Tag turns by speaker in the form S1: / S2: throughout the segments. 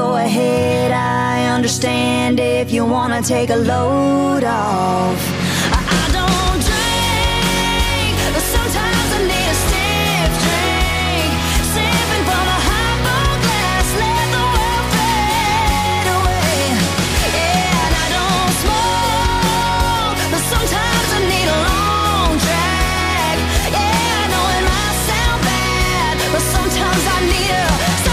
S1: go ahead, I understand if you wanna take a load off. I don't drink, but sometimes I need a stiff drink. Sipping from a highball glass, let the world fade away. Yeah, and I don't smoke, but sometimes I need a long drag. Yeah, I know it might sound bad, but sometimes I need a.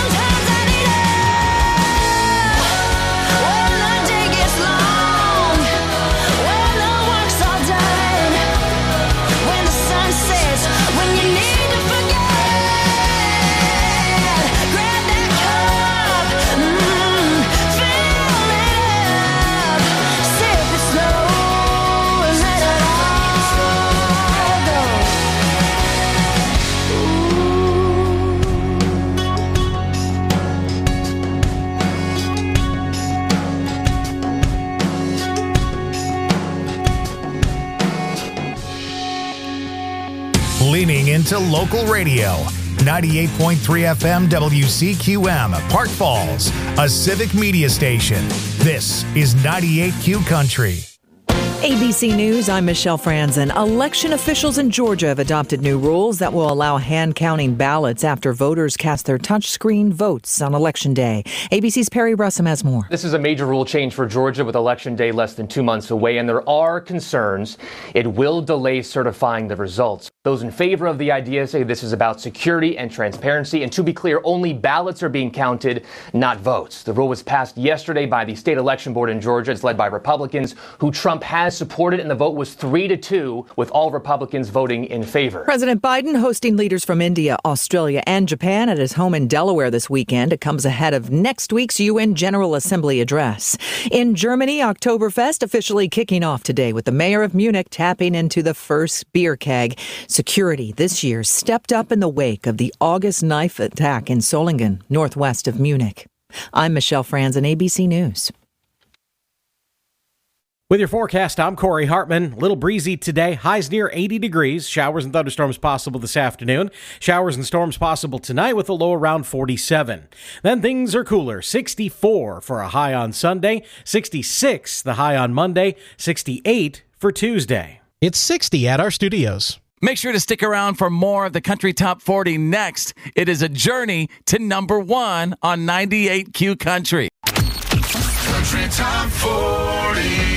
S2: Leaning into local radio. 98.3 FM WCQM, Park Falls, a civic media station. This is 98Q Country.
S3: ABC News, I'm Michelle Franzen. Election officials in Georgia have adopted new rules that will allow hand-counting ballots after voters cast their touchscreen votes on Election Day. ABC's Perry Russum has more.
S4: This is a major rule change for Georgia with Election Day less than 2 months away, and there are concerns it will delay certifying the results. Those in favor of the idea say this is about security and transparency, and to be clear, only ballots are being counted, not votes. The rule was passed yesterday by the state election board in Georgia. It's led by Republicans, who Trump has supported, and the vote was 3-2, with all Republicans voting in favor.
S3: President Biden hosting leaders from India, Australia, and Japan at his home in Delaware this weekend. It comes ahead of next week's UN General Assembly address. In Germany, Oktoberfest officially kicking off today with the mayor of Munich tapping into the first beer keg. Security this year stepped up in the wake of the August knife attack in Solingen, northwest of Munich. I'm Michelle Franzen, ABC News.
S5: With your forecast, I'm Corey Hartman. A little breezy today. Highs near 80 degrees. Showers and thunderstorms possible this afternoon. Showers and storms possible tonight with a low around 47. Then things are cooler. 64 for a high on Sunday. 66 the high on Monday. 68 for Tuesday.
S6: It's 60 at our studios.
S7: Make sure to stick around for more of the Country Top 40 next. It is a journey to number 1 on 98Q Country.
S8: Country Top 40.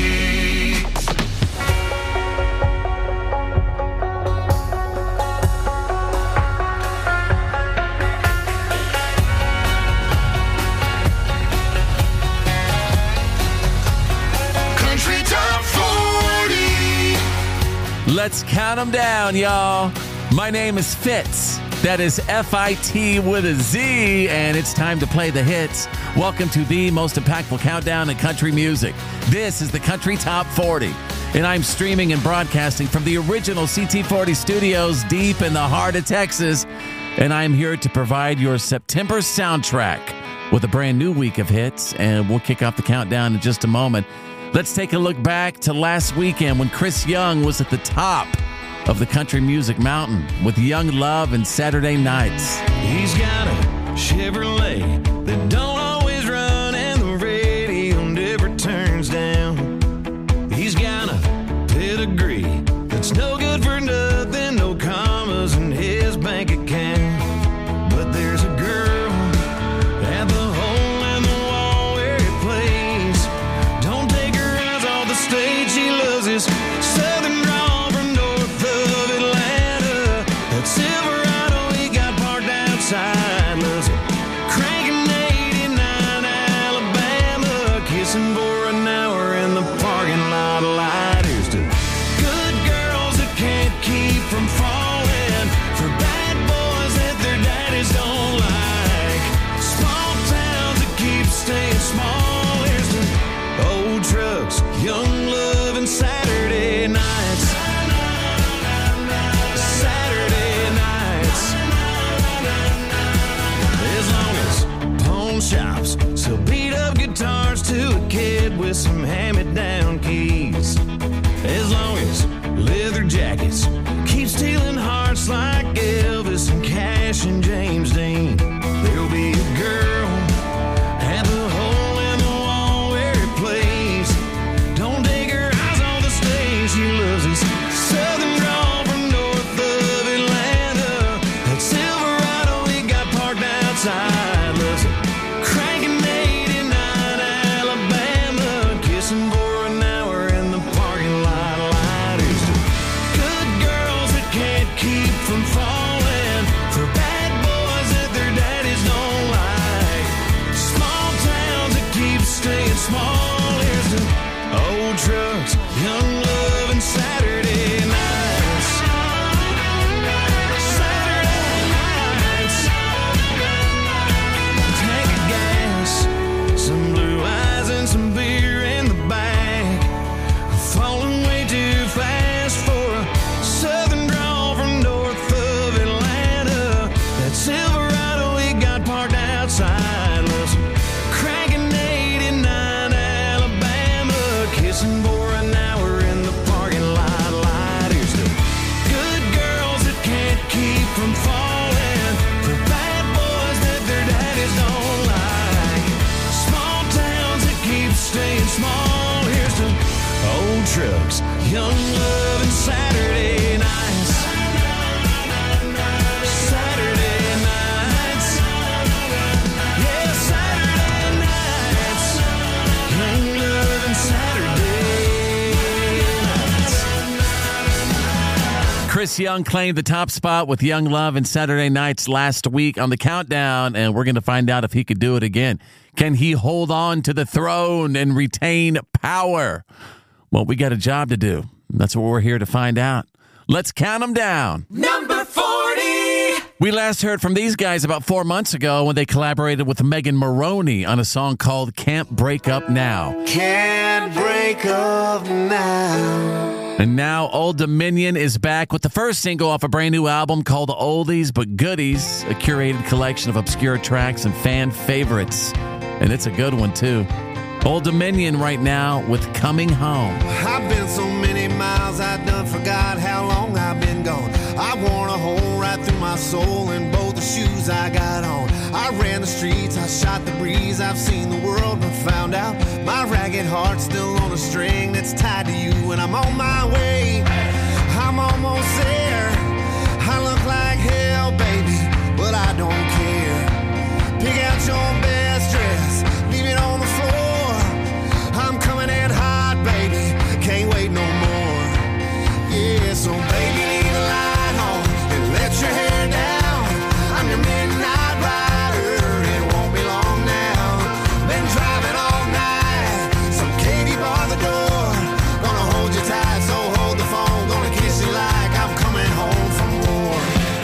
S7: Let's count them down, y'all. My name is Fitz. That is F-I-T with a Z, and it's time to play the hits. Welcome to the most impactful countdown in country music. This is the Country Top 40, and I'm streaming and broadcasting from the original CT40 studios deep in the heart of Texas, and I'm here to provide your September soundtrack with a brand new week of hits, and we'll kick off the countdown in just a moment. Let's take a look back to last weekend when Chris Young was at the top of the country music mountain with Young Love and Saturday Nights.
S9: He's got a Chevrolet that don't always run and the radio never turns down. He's got a pedigree that's no good for nothing, no commas in his bank account. But there's a girl at the hole in the wall where he plays. Don't take her eyes off the stage, she loves his southern drawl from north of Atlanta. That Silverado he got parked outside, loves it. Cranking 89 Alabama, kissing for an hour in the parking lot light. Here's to good girls that can't keep from falling, for bad boys that their daddies don't like, small towns that keep staying small. Here's to old trucks, Young Love, and Saturday nights. Saturday nights. As long as pawn shops sell beat up guitars to a kid with some hand-me-down keys. As long as leather jackets keep stealing hearts like Elvis and Cash and James Dean. There'll be a girl at the small. Here's to old trucks, young love, and Saturday nights. Saturday nights. Tank of gas, some blue eyes and some beer in the back. Falling way too fast for a southern drawl from north of Atlanta. That Silverado we got parked outside was cranking 89 Alabama, kissing for an hour in the parking lot. Lighters to good girls that can't keep from falling, for bad boys that their daddies don't like, small towns that keep staying small. Here's to old trucks, young love, and Saturday nights. Saturday nights. Yeah, Saturday nights. Young love and Saturday nights.
S7: Chris Young claimed the top spot with Young Love and Saturday Nights last week on the countdown, and we're going to find out if he could do it again. Can he hold on to the throne and retain power? Well, we got a job to do. That's what we're here to find out. Let's count them down.
S8: Number 40.
S7: We last heard from these guys about 4 months ago when they collaborated with Megan Maroney on a song called Can't Break Up Now.
S9: Can't break up now.
S7: And now Old Dominion is back with the first single off a brand new album called Oldies But Goodies, a curated collection of obscure tracks and fan favorites. And it's a good one, too. Old Dominion right now with Coming Home.
S9: I've been so many miles, I done forgot how long I've been gone. I worn a hole right through my soul in both the shoes I got on. I ran the streets, I shot the breeze, I've seen the world but found out my ragged heart's still on a string that's tied to you, and I'm on my way. I'm almost there. I look like hell, baby, but I don't care. Pick out your best dress, leave it on the floor. I'm coming in hot, baby, can't wait no more. Yeah, so baby, leave the light on and let your hair down. I'm your midnight rider, it won't be long now. Been driving all night, so Katie bar the door. Gonna hold you tight, so hold the phone. Gonna kiss you like I'm coming home from war.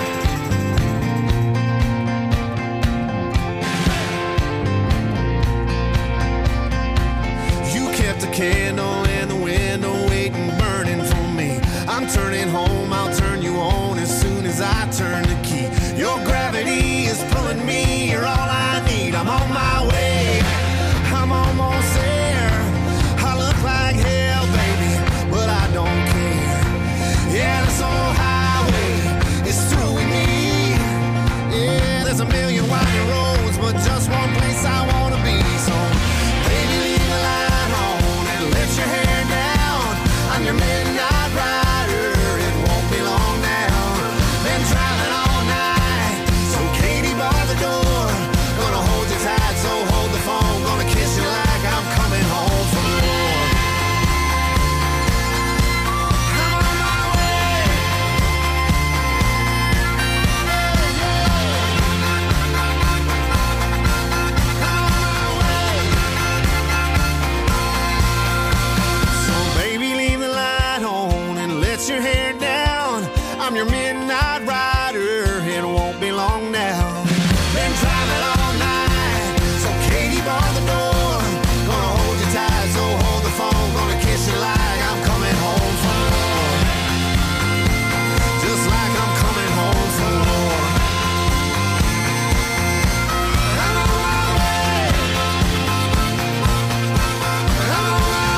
S9: You kept a candle in the window, waiting, burning for me. I'm turning home, I'll turn you on as soon as I turn the key. Your gravity is pulling me, you're all I need. I'm on my way, I'm almost there. I look like hell, baby, but I don't care. Yeah, this old highway is through with me. Yeah, there's a million winding roads, but just one place I wanna be. So, baby, leave the light on and let your hair down. I'm your midnight rider, it won't be long now. Been driving all night, so Katie bar the door. Gonna hold you tight, so hold the phone. Gonna kiss you like I'm coming home from war. I'm on my way. I'm on my way. So baby, leave the light on and let your hair down. I'm your midnight rider, it won't be long now. Been driving all night, so Katie bar the door. Gonna hold you tight, so hold the phone. Gonna kiss you like I'm coming home from war. Just like I'm coming home from war. I'm on my way. I'm on my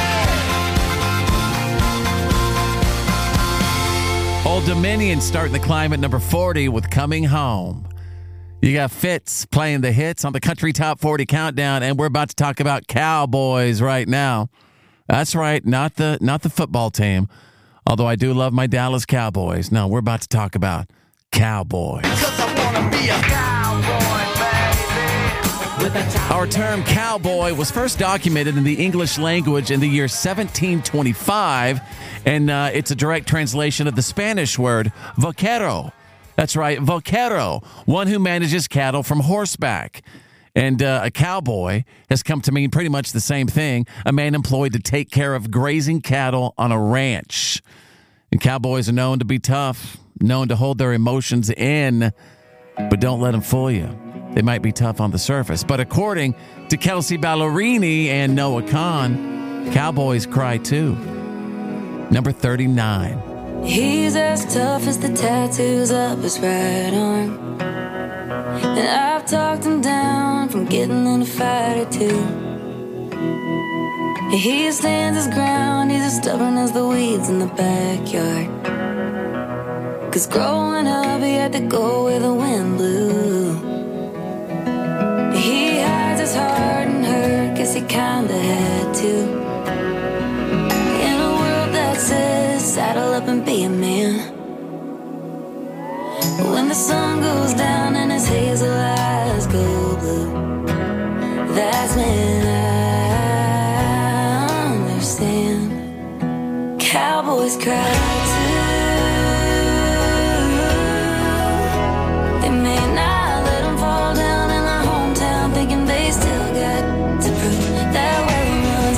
S9: way.
S7: Old Dominion starting the climb at number 40 with Coming Home. You got Fitz playing the hits on the Country Top 40 Countdown, and we're about to talk about Cowboys right now. That's right, not the football team, although I do love my Dallas Cowboys. No, we're about to talk about Cowboys.
S8: 'Cause I wanna be a cowboy, baby.
S7: Our term cowboy was first documented in the English language in the year 1725, and it's a direct translation of the Spanish word vaquero. That's right, vaquero, one who manages cattle from horseback. And a cowboy has come to mean pretty much the same thing, a man employed to take care of grazing cattle on a ranch. And cowboys are known to be tough, known to hold their emotions in, but don't let them fool you. They might be tough on the surface, but according to Kelsey Ballerini and Noah Kahn, cowboys cry too. Number 39.
S10: He's as tough as the tattoos up his right arm. And I've talked him down from getting in a fight or two. He stands his ground, he's as stubborn as the weeds in the backyard. 'Cause growing up he had to go where the wind blew. He hides his heart and hurt, guess he kinda had to. In a world that says saddle up and be a man. When the sun goes down and his hazel eyes go blue, that's when I understand. Cowboys cry too. They may not let them fall down in their hometown, thinking they still got to prove that well runs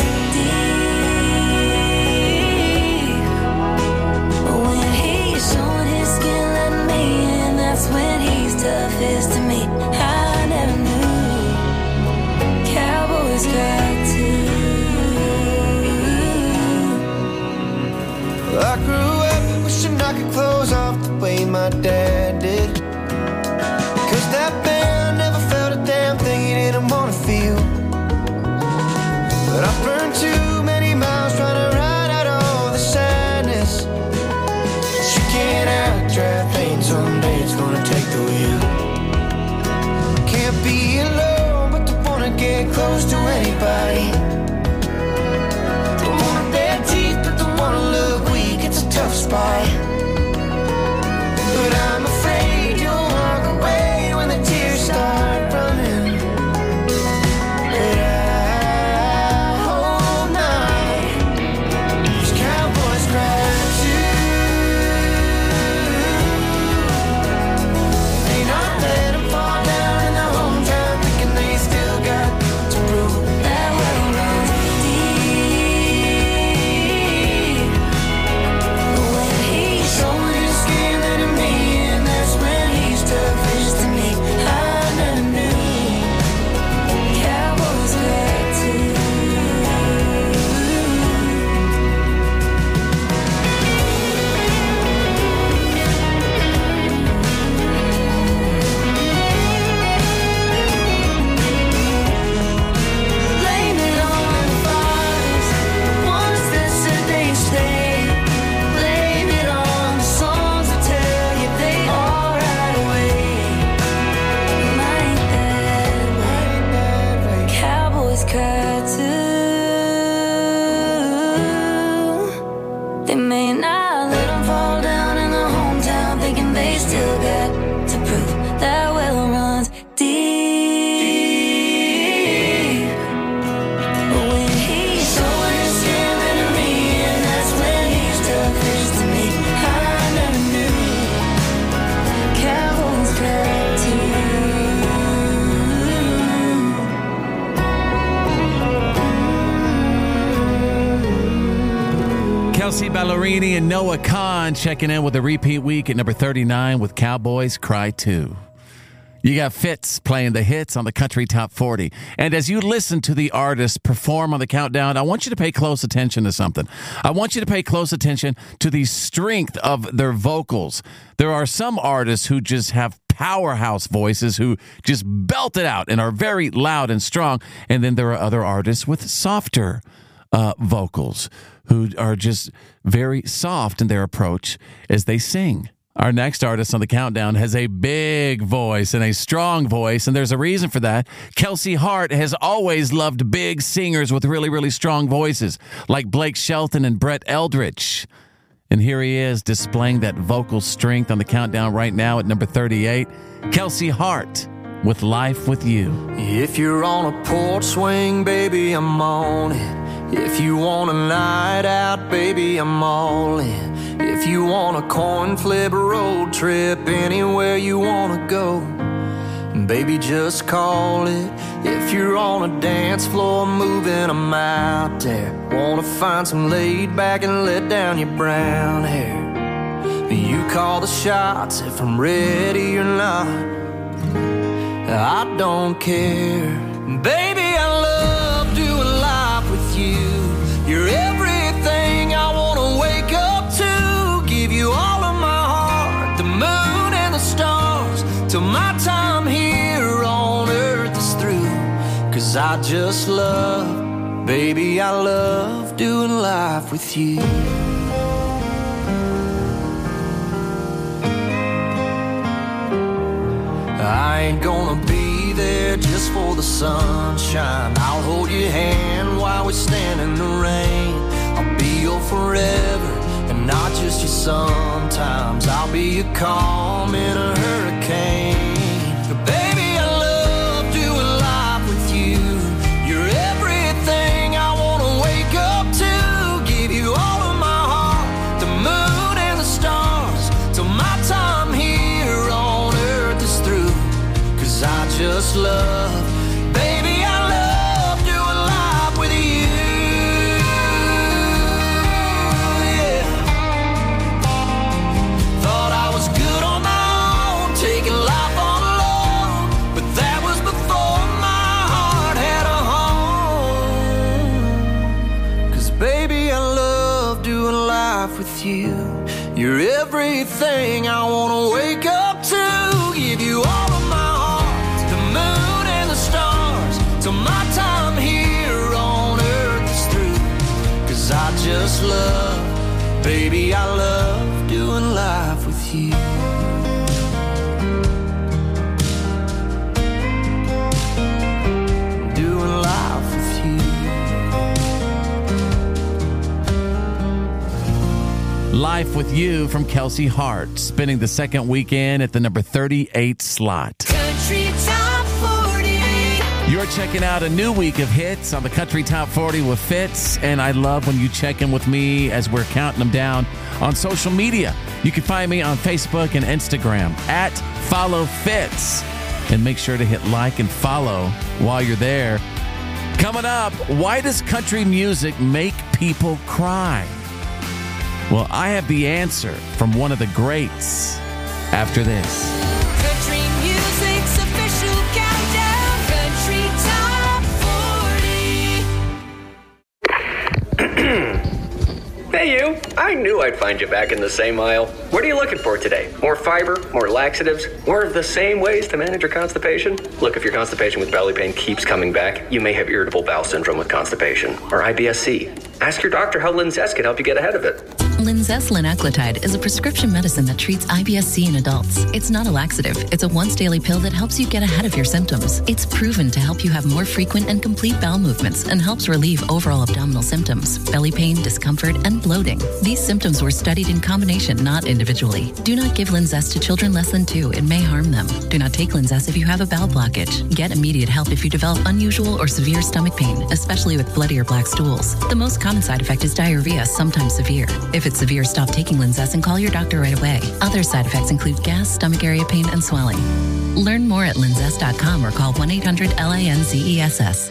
S10: deep. But when he's showing his skin, letting me in, that's when he's toughest to me. I never knew cowboys cry too.
S9: I grew up wishing I could close off the way my dad did. 'Cause that man never felt a damn thing he didn't want to feel. But I burned too many miles trying to ride out all the sadness. You can't out-drive pain, someday it's gonna take the wheel. Can't be alone, but don't wanna get close to anybody. Don't wanna bare teeth, but don't wanna look weak, it's a tough spot. But I'm afraid you'll walk away when the tears start running. But I hope not, 'cause cowboys cry too. They not let them fall down in their hometown, thinking they still got to prove that well runs deep. But when he's showing his skin, letting me in, that's when he's toughest to me. I never knew cowboys cry too. Blame it on the fathers, ones that said they'd stay. Blame it on the songs that tell you they all right away. Ain't that way? Cowboys cry too. They may not let them fall down in their hometown, thinking they still got to prove that well runs deep. But when he's showing his skin, letting me in, that's when he's toughest to me. I never knew cowboys cry too.
S7: Kelsey Ballerini and Noah Kahn checking in with a repeat week at number 39 with Cowboys Cry 2. You got Fitz playing the hits on the Country Top 40. And as you listen to the artists perform on the countdown, I want you to pay close attention to something. I want you to pay close attention to the strength of their vocals. There are some artists who just have powerhouse voices who just belt it out and are very loud and strong. And then there are other artists with softer vocals who are just very soft in their approach as they sing. Our next artist on the countdown has a big voice and a strong voice, and there's a reason for that. Kelsey Hart has always loved big singers with really, really strong voices, like Blake Shelton and Brett Eldridge. And here he is displaying that vocal strength on the countdown right now at number 38. Kelsey Hart with Life With You.
S9: If you're on a porch swing, baby, I'm on it. If you want a night out, baby, I'm all in. If you want a coin flip road trip, anywhere you want to go,
S11: baby, just call it. If you're on a dance floor moving, I'm out there. Wanna find some laid back and let down your brown hair. You call the shots if I'm ready or not. I don't care. Baby, I love doing life with you. You're everything I wanna wake up to. Give you all of my heart, the moon and the stars, till my time here on earth is through. 'Cause I just love, baby, I love doing life with you. I ain't gonna be there just for the sunshine. I'll hold your hand while we stand in the rain. I'll be your forever and not just your sometimes. I'll be your calm in a hurricane. Baby, I love doing life with you. You're everything I wanna wake up to. Give you all of my heart, the moon and the stars, till my time here on earth is through. 'Cause I just love, baby, I love doing life with you. Yeah. Thought I was good on my own, taking life on alone, but that was before my heart had a home. 'Cause baby, I love doing life with you. You're everything I wanna wake up to. Give you all of my heart, the moon and the stars, till my time here on earth is through. 'Cause I just love, baby, I love doing life with you. Doing life with you.
S7: Life with You from Kelsey Hart, spending the second weekend at the number 38 slot.
S1: Country Top 40.
S7: You're checking out a new week of hits on the Country Top 40 with Fitz, and I love when you check in with me as we're counting them down on social media. You can find me on Facebook and Instagram at Follow Fitz, and make sure to hit like and follow while you're there. Coming up, why does country music make people cry? Well, I have the answer from one of the greats after this.
S1: Country music's official countdown. Country Top 40.
S12: Hey you, I knew I'd find you back in the same aisle. What are you looking for today? More fiber, more laxatives, more of the same ways to manage your constipation? Look, if your constipation with belly pain keeps coming back, you may have irritable bowel syndrome with constipation, or IBS-C. Ask your doctor how Linzess can help you get ahead of it.
S13: Linzess linaclotide is a prescription medicine that treats IBS-C in adults. It's not a laxative. It's a once-daily pill that helps you get ahead of your symptoms. It's proven to help you have more frequent and complete bowel movements and helps relieve overall abdominal symptoms, belly pain, discomfort, and bloating. These symptoms were studied in combination, not individually. Do not give Linzess to children less than 2. It may harm them. Do not take Linzess if you have a bowel blockage. Get immediate help if you develop unusual or severe stomach pain, especially with bloody or black stools. The most common side effect is diarrhea, sometimes severe. If it's severe, stop taking Linzess and call your doctor right away. Other side effects include gas, stomach area pain, and swelling. Learn more at linzess.com or call 1-800-LINZESS.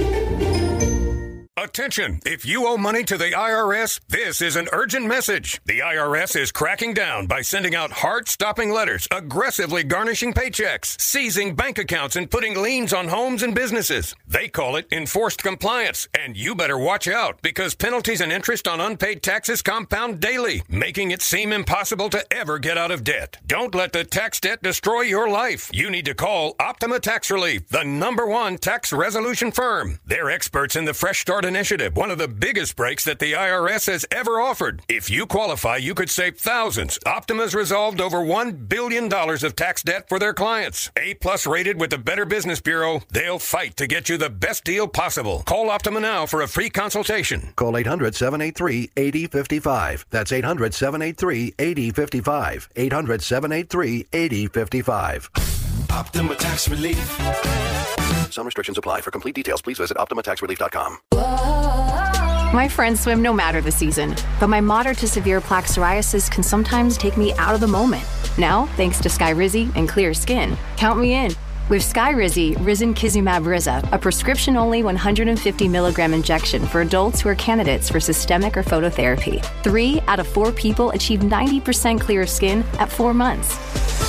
S14: Attention! If you owe money to the IRS, this is an urgent message. The IRS is cracking down by sending out heart-stopping letters, aggressively garnishing paychecks, seizing bank accounts, and putting liens on homes and businesses. They call it enforced compliance, and you better watch out because penalties and interest on unpaid taxes compound daily, making it seem impossible to ever get out of debt. Don't let the tax debt destroy your life. You need to call Optima Tax Relief, the #1 tax resolution firm. They're experts in the Fresh Start Initiative, one of the biggest breaks that the IRS has ever offered. If you qualify, you could save thousands. Optima's resolved over $1 billion of tax debt for their clients. A+ rated with the Better Business Bureau, they'll fight to get you the best deal possible. Call Optima now for a free consultation.
S15: Call 800-783-8055. That's 800-783-8055. 800-783-8055.
S9: Optima Tax Relief.
S15: Some restrictions apply. For complete details, please visit OptimaTaxRelief.com.
S16: My friends swim no matter the season, but my moderate to severe plaque psoriasis can sometimes take me out of the moment. Now, thanks to Skyrizi and Clear Skin, count me in. With Skyrizi Risankizumab Riza, a prescription-only 150 milligram injection for adults who are candidates for systemic or phototherapy. 3 out of 4 people achieve 90% clear skin at 4 months.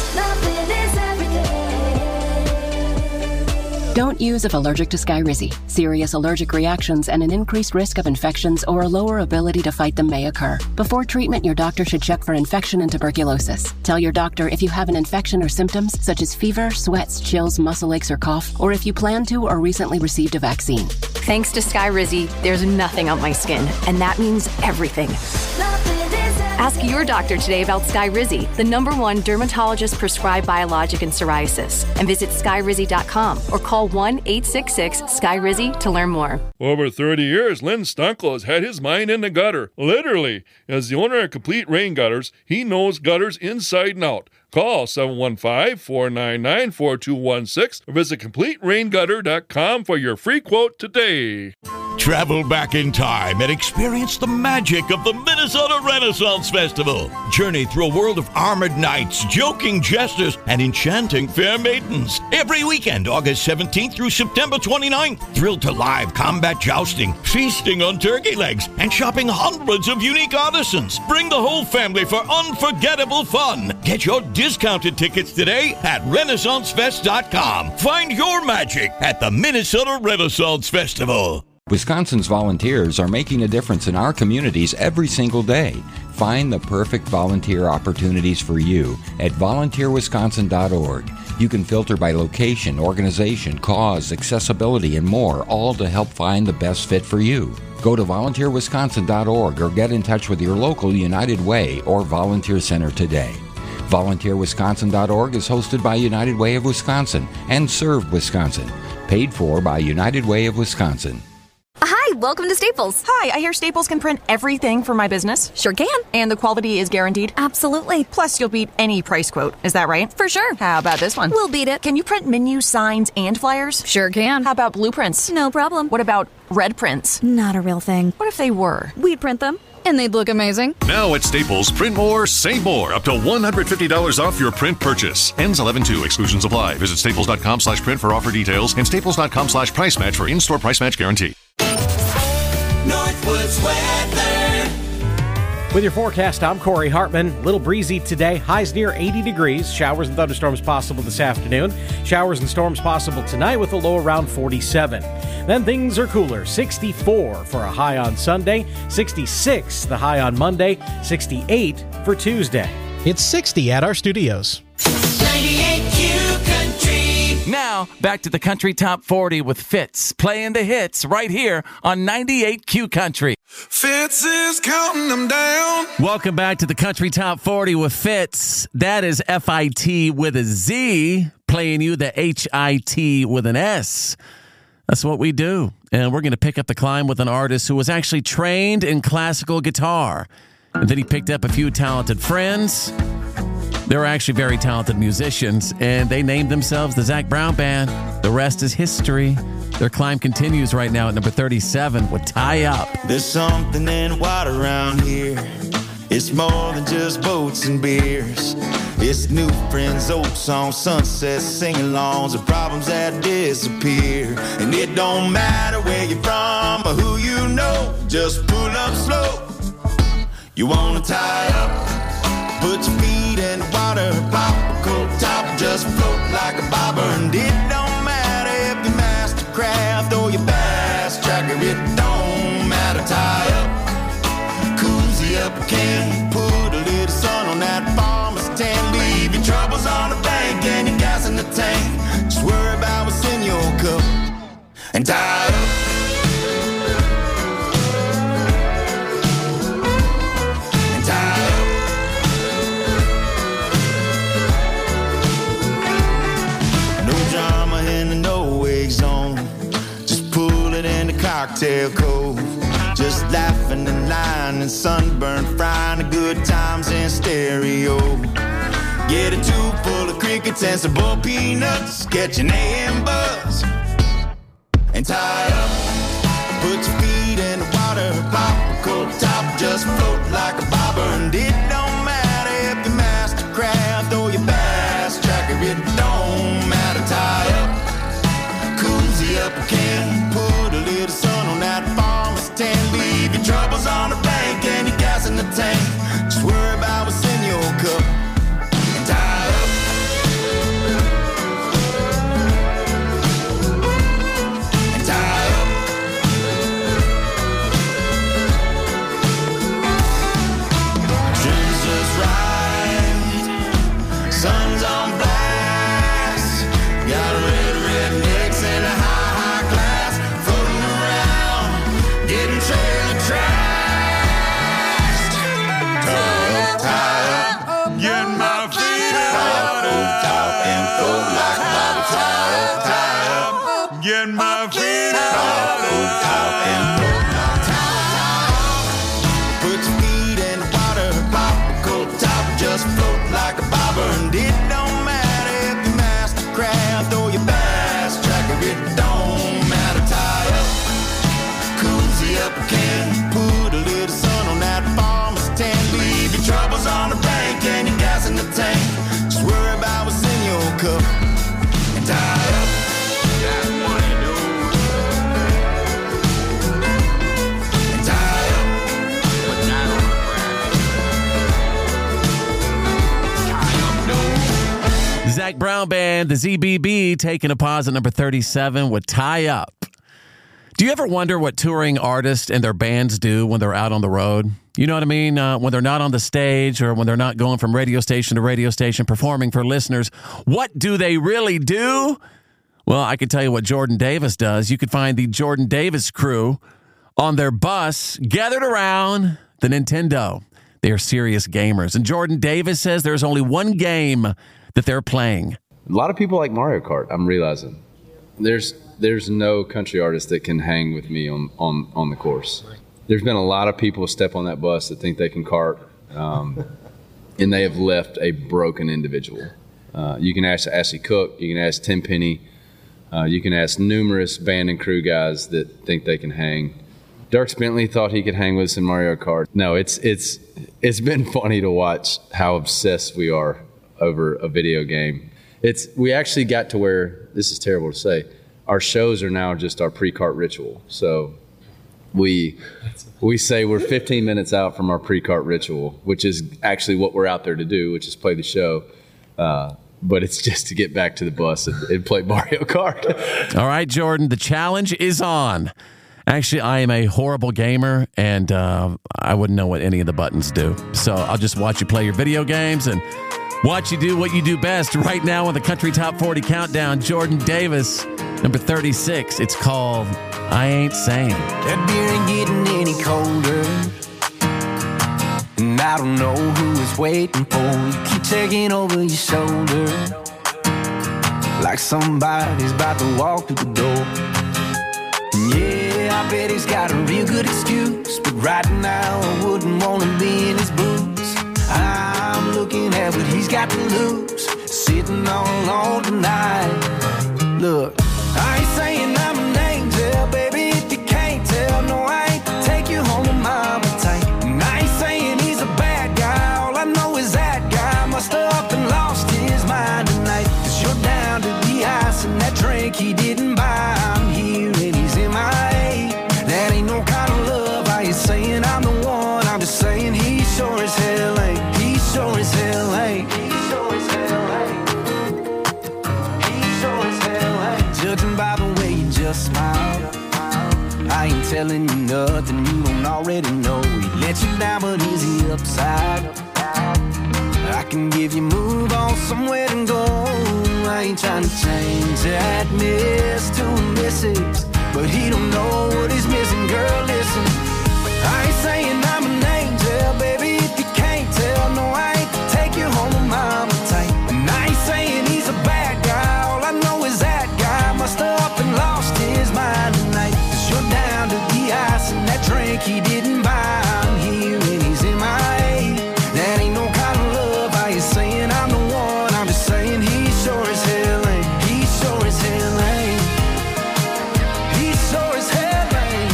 S17: Don't use if allergic to Skyrizi. Serious allergic reactions and an increased risk of infections or a lower ability to fight them may occur. Before treatment, your doctor should check for infection and tuberculosis. Tell your doctor if you have an infection or symptoms such as fever, sweats, chills, muscle aches, or cough, or if you plan to or recently received a vaccine.
S16: Thanks to Skyrizi, there's nothing on my skin, and that means everything. Ask your doctor today about Skyrizi, the #1 dermatologist-prescribed biologic in psoriasis, and visit skyrizi.com or call 1-866-SKYRIZI to learn more.
S18: Over 30 years, Lynn Stunkel has had his mind in the gutter, literally. As the owner of Complete Rain Gutters, he knows gutters inside and out. Call 715-499-4216 or visit CompleteRainGutter.com for your free quote today.
S19: Travel back in time and experience the magic of the Minnesota Renaissance Festival. Journey through a world of armored knights, joking jesters, and enchanting fair maidens. Every weekend, August 17th through September 29th. Thrilled to live combat jousting, feasting on turkey legs, and shopping hundreds of unique artisans. Bring the whole family for unforgettable fun. Get your discounted tickets today at RenaissanceFest.com. Find your magic at the Minnesota Renaissance Festival.
S20: Wisconsin's volunteers are making a difference in our communities every single day. Find the perfect volunteer opportunities for you at volunteerwisconsin.org. You can filter by location, organization, cause, accessibility, and more, all to help find the best fit for you. Go to volunteerwisconsin.org or get in touch with your local United Way or Volunteer Center today. VolunteerWisconsin.org is hosted by United Way of Wisconsin and Serve Wisconsin. Paid for by United Way of Wisconsin.
S21: Hi, welcome to Staples.
S22: Hi, I hear Staples can print everything for my business.
S21: Sure can.
S22: And the quality is guaranteed?
S21: Absolutely.
S22: Plus, you'll beat any price quote. Is that right?
S21: For sure.
S22: How about this one?
S21: We'll beat it.
S22: Can you print menus, signs, and flyers?
S21: Sure can.
S22: How about blueprints?
S21: No problem.
S22: What about red prints?
S21: Not a real thing.
S22: What if they were?
S21: We'd print them. And they'd look amazing.
S23: Now at Staples, print more, save more. Up to $150 off your print purchase. Ends 11/2. Exclusions apply. Visit staples.com/print for offer details and staples.com/price match for in-store price match guarantee.
S9: Northwoods weather.
S5: With your forecast, I'm Corey Hartman. A little breezy today. Highs near 80 degrees. Showers and thunderstorms possible this afternoon. Showers and storms possible tonight with a low around 47. Then things are cooler. 64 for a high on Sunday. 66 the high on Monday. 68 for Tuesday.
S6: It's 60 at our studios.
S9: 98Q Country.
S7: Now, back to the Country Top 40 with Fitz, playing the hits right here on 98Q Country.
S9: Fitz is counting them down.
S7: Welcome back to the Country Top 40 with Fitz. That is F-I-T with a Z, playing you the H-I-T with an S. That's what we do. And we're going to pick up the climb with an artist who was actually trained in classical guitar. And then he picked up a few talented friends. They were actually very talented musicians, and they named themselves the Zac Brown Band. The rest is history. Their climb continues right now at number 37 with Tie Up.
S24: There's something in white around here. It's more than just boats and beers. It's new friends, old songs, sunsets, sing-alongs, and problems that disappear. And it don't matter where you're from or who you know, just pull up slow. You wanna tie up, put your feet in the water, pop a cold top, just float like a bobber. And it don't matter if you're mastercraft or your bass tracker, it don't matter. Tie up, cozy up again, put a little sun on that farmer's tan. Leave your troubles on the bank and your gas in the tank. Just worry about what's in your cup and tie up. Cocktail Cove, just laughing and lying and sunburn, frying the good times in stereo. Get a tube full of crickets and some bull peanuts, catch an AM buzz and tie up. Put your feet in the water, pop a cold top, just float like a bobber. And it don't matter if you're mastercraft or your bass tracker, it don't matter. Tie up.
S7: And the ZBB taking a pause at number 37 with Tie Up. Do you ever wonder what touring artists and their bands do when they're out on the road? You know what I mean? When they're not on the stage or when they're not going from radio station to radio station performing for listeners, what do they really do? Well, I can tell you what Jordan Davis does. You could find the Jordan Davis crew on their bus gathered around the Nintendo. They are serious gamers. And Jordan Davis says there's only one game that they're playing.
S2: A lot of people like Mario Kart, I'm realizing. There's no country artist that can hang with me on the course. There's been a lot of people step on that bus that think they can kart, and they have left a broken individual. You can ask Ashley Cook, you can ask Tim Penny, you can ask numerous band and crew guys that think they can hang. Dierks Bentley thought he could hang with us in Mario Kart. No, it's been funny to watch how obsessed we are over a video game. We actually got to where, this is terrible to say, our shows are now just our pre-kart ritual. So we say we're 15 minutes out from our pre-kart ritual, which is actually what we're out there to do, which is play the show. But it's just to get back to the bus and play Mario Kart.
S7: All right, Jordan, the challenge is on. Actually, I am a horrible gamer, and I wouldn't know what any of the buttons do. So I'll just watch you play your video games and watch you do what you do best. Right now on the Country Top 40 Countdown, Jordan Davis, number 36. It's called I Ain't Saying.
S11: That beer ain't getting any colder, and I don't know who is waiting for you. Keep checking over your shoulder like somebody's about to walk through the door. Yeah, I bet he's got a real good excuse, but right now I wouldn't want to be in his boots. I'm looking at what he's got to lose, sitting all alone tonight. Look, I ain't saying I'm an angel, baby, if you can't tell. No, I ain't take you home to mama tight. And I ain't saying he's a bad guy, all I know is that guy must have up and lost his mind tonight. 'Cause you're down to the ice and that drink he didn't buy. I'm here and he's in my A. That ain't no kind of love. I ain't saying I'm the one, I'm just saying he sure as hell ain't. He sure as hell ain't. He sure as hell ain't. He sure as hell ain't. Judging by the way you just smile, I ain't telling you nothing you don't already know. He let you down, but is he upside? I can give you move on somewhere to go. I ain't trying to change that miss to a Mrs., but he don't know what he's missing. Girl, listen, I ain't saying I'm an angel, baby, if you can't tell. No, I ain't take you home to mama tight. And I ain't saying he's a bad guy, all I know is that guy must have up and lost his mind tonight. 'Cause you're down to the ice and that drink he didn't buy. I'm here and he's in my A. That ain't no kind of love. I ain't saying I'm the one, I'm just saying he sure as hell ain't. He sure as hell ain't. He sure as hell ain't.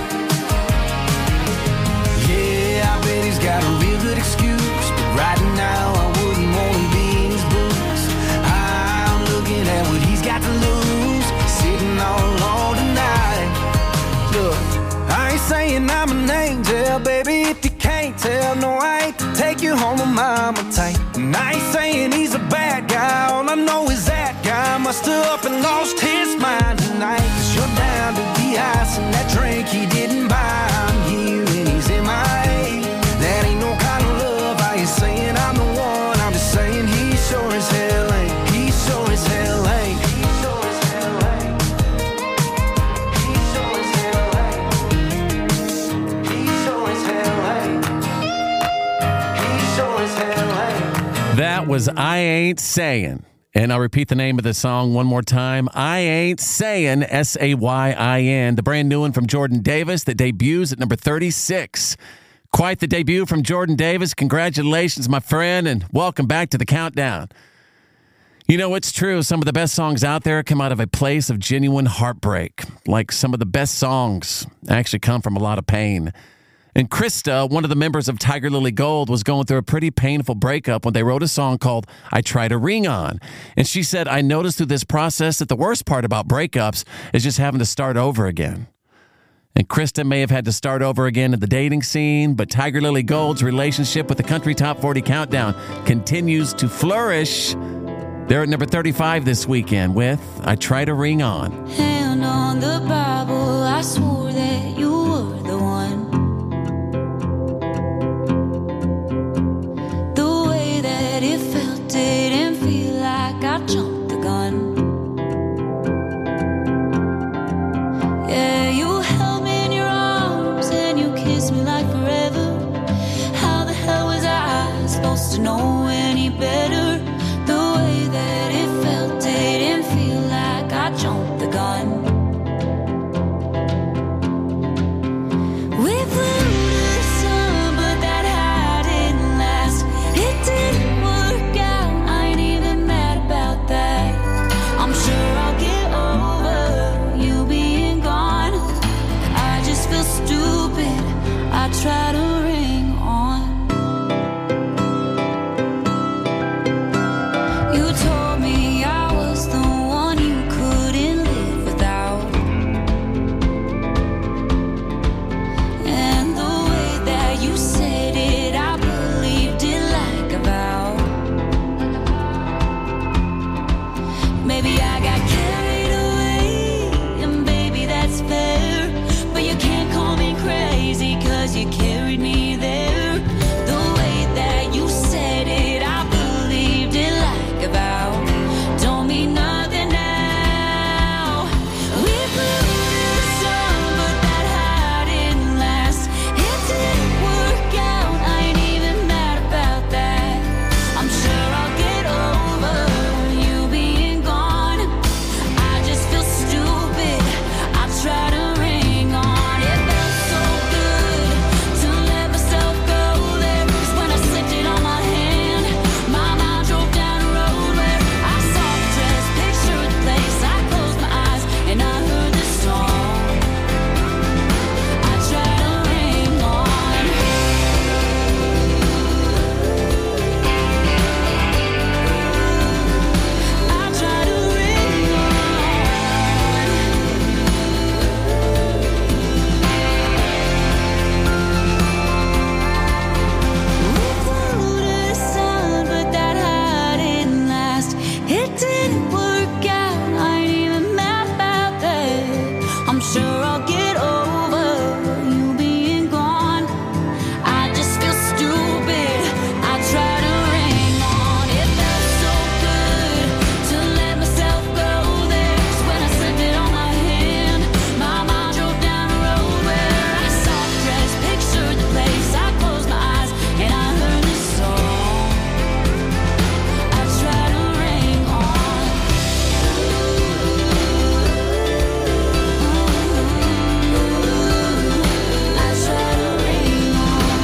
S11: Yeah, I bet he's got a real good excuse, but right now I wouldn't want to be in his boots. I'm looking at what he's got to lose, sitting all alone tonight. Look, I ain't saying I'm an angel, baby, if you can't tell. No, I ain't take you home to mama tight. And I ain't saying he's a bad guy, all I know is that guy must have up and lost his mind tonight. 'Cause you're down to the ice and that drink he didn't buy. I'm here and he's in my A. That ain't no kind of love. I ain't saying I'm the one, I'm just saying he sure as hell ain't. He sure as hell ain't. He sure as hell ain't. He sure as hell ain't. He sure as hell ain't. He sure as hell ain't.
S7: That was I Ain't Saying. And I'll repeat the name of the song one more time. I Ain't Saying, S-A-Y-I-N. The brand new one from Jordan Davis that debuts at number 36. Quite the debut from Jordan Davis. Congratulations, my friend, and welcome back to the Countdown. You know, it's true. Some of the best songs out there come out of a place of genuine heartbreak. Like some of the best songs actually come from a lot of pain. And Krista, one of the members of Tiger Lily Gold, was going through a pretty painful breakup when they wrote a song called I Try to Ring On. And she said, I noticed through this process that the worst part about breakups is just having to start over again. And Krista may have had to start over again in the dating scene, but Tiger Lily Gold's relationship with the Country Top 40 Countdown continues to flourish. They're at number 35 this weekend with I Try to Ring On.
S1: Hand on the Bible, I swore that you were the one. The way that it felt didn't feel like I jumped the gun. Yeah, you held me in your arms and you kissed me like forever. How the hell was I supposed to know any better? The way that it felt didn't feel like I jumped the gun. We flew to the sun, but that high didn't last. It didn't work out, I ain't even mad about that. I'm sure I'll get over you being gone. I just feel stupid, I try to ring on. You told me I was the one you couldn't live without. And the way that you said it, I believed it like a vow. Maybe I got carried away, and baby that's fair. But you can't call me crazy, 'cause you carried me there. The way that you said it, I believed it like a vow. Don't mean nothing now. We flew to the sun, but that high didn't last. It didn't work out, I ain't even mad about that. I'm sure I'll get over you being gone. I just feel stupid, I try to ring on. It felt so good to let myself go there. 'Cause when I slipped it on my hand, my mind drove down a road where I saw the dress, pictured the place. I closed my eyes and I heard this song. I try to ring on. I try to ring on. We flew to the sun, but that high didn't last. It didn't work out, I ain't even mad about that. I'm sure I'll get over you being gone. I just feel stupid, I try to ring on. It felt so good to let myself go there. 'Cause when I slipped it on my hand, my mind drove down a road where I saw the dress, pictured the place. I closed my eyes and I heard this song. I try to ring on. I try to ring on.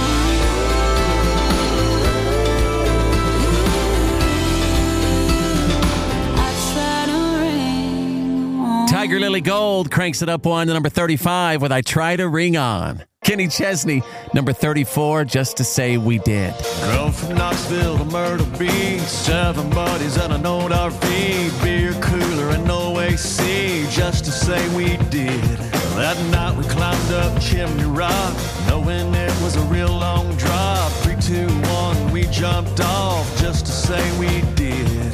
S1: I try to ring on.
S7: Tiger Lily Gold cranks it up one to number 35 with I Try to Ring On. Kenny Chesney, number 34, Just to Say We Did.
S9: Drove from Knoxville to Myrtle Beach, 7 buddies and an old RV, beer cooler and no AC, just to say we did. That night we climbed up Chimney Rock, knowing it was a real long drop. 3, 2, 1, we jumped off, just to say we did.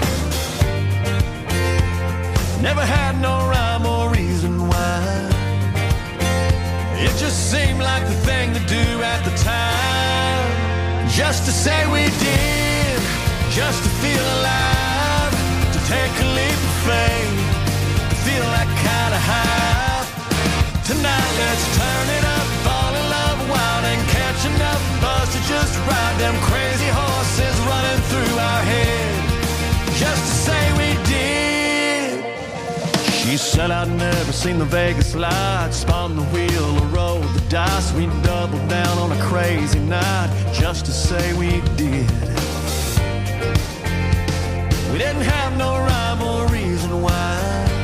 S9: Never had no rhyme or reason why. It just seemed like the thing to do at the time. Just to say we did, just to feel alive, to take a leap of faith, to feel that kind of high. Tonight let's turn it up, fall in love wild and catch enough buzz to just ride them crazy horses running through our head. Just to say we did. She said I'd never seen the Vegas lights, spun the wheel or rolled the dice. We doubled down on a crazy night, just to say we did. We didn't have no rhyme or reason why.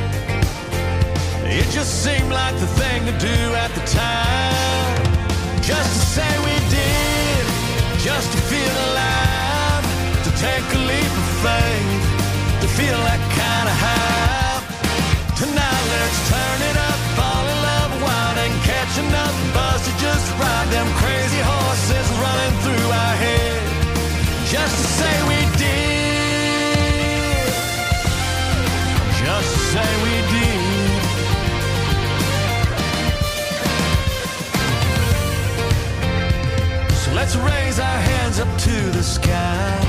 S9: It just seemed like the thing to do at the time. Just to say we did, just to feel alive, to take a leap of faith, to feel that kind of high. Tonight let's turn it up, fall in love wild and catch enough buzz to just ride them crazy horses running through our head. Just to say we did. let's raise our hands up to the sky.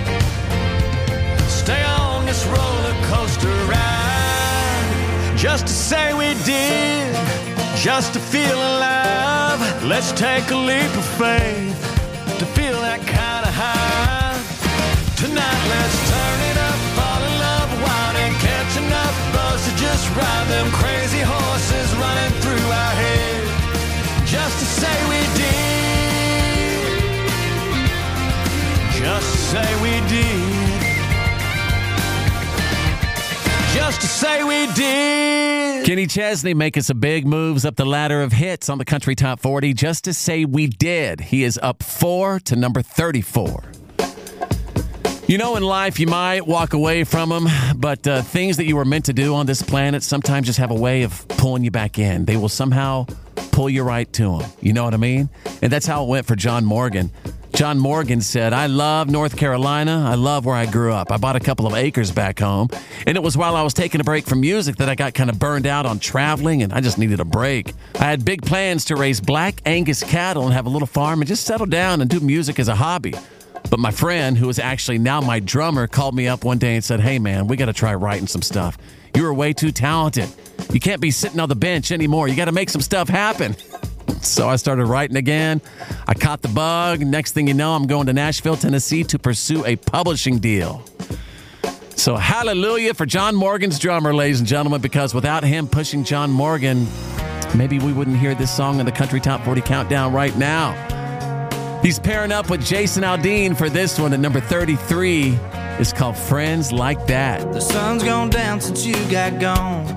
S9: Stay on this roller coaster ride. Just to say we did, just to feel alive. Let's take a leap of faith to feel that kind of high. Tonight let's turn it up, fall in love, wild and catch enough buzz to just ride them crazy horses running through our head. Just to say we did, just to say we did, just to say we did.
S7: Kenny Chesney making some big moves up the ladder of hits on the Country Top 40. Just to say we did. He is up 4 to number 34. You know, in life, you might walk away from them, but things that you were meant to do on this planet sometimes just have a way of pulling you back in. They will somehow pull you right to them. You know what I mean? And that's how it went for John Morgan. John Morgan said, I love North Carolina. I love where I grew up. I bought a couple of acres back home. And it was while I was taking a break from music that I got kind of burned out on traveling, and I just needed a break. I had big plans to raise black Angus cattle and have a little farm and just settle down and do music as a hobby. But my friend, who is actually now my drummer, called me up one day and said, hey, man, we got to try writing some stuff. You were way too talented. You can't be sitting on the bench anymore. You got to make some stuff happen. So I started writing again. I caught the bug. Next thing you know, I'm going to Nashville, Tennessee to pursue a publishing deal. So hallelujah for John Morgan's drummer, ladies and gentlemen, because without him pushing John Morgan, maybe we wouldn't hear this song in the Country Top 40 Countdown right now. He's pairing up with Jason Aldean for this one at number 33. It's called Friends Like That.
S24: The sun's gone down since you got gone.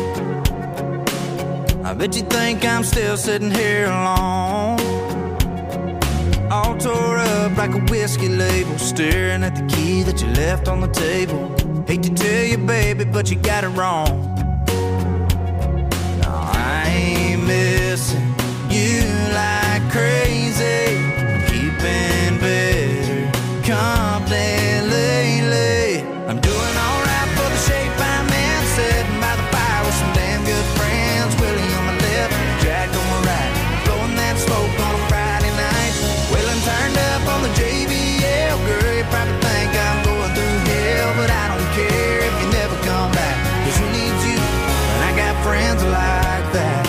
S24: I bet you think I'm still sitting here alone, all tore up like a whiskey label, staring at the key that you left on the table. Hate to tell you, baby, but you got it wrong. No, I ain't missing you like crazy, keeping better company lately. I'm doing alright for the shape I'm in, sitting by the fire with some damn good friends. Willie on my left, Jack on my right, blowing that smoke on a Friday night. Wheeling turned up on the JBL, girl, you probably think I'm going through hell, but I don't care if you never come back, 'cause who needs you when I got friends like that?